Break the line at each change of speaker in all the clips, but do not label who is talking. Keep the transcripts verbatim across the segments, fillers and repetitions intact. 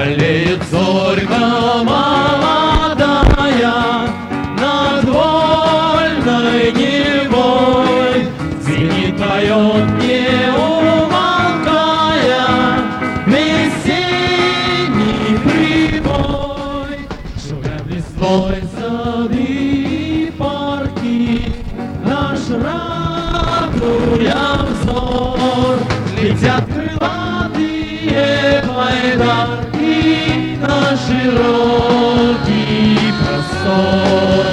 Аллеет зорька молодая над вольной Невой, звенит, поет, не умолкая весенний прибой. Шумят листвой сады и парки, наш радуя взор, летят крылатые байдарки на широкий простор.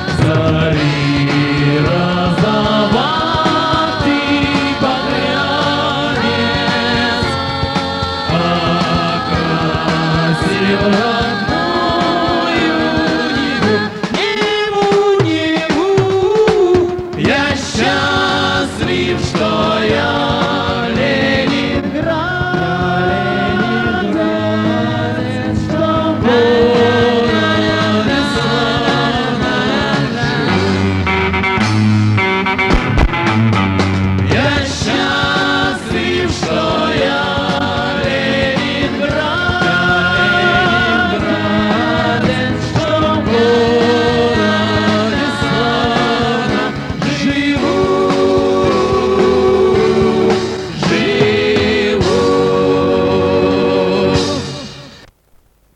Зари розоватый багрянец окрасил родную Неву, Неву, Неву. Я счастлив, что я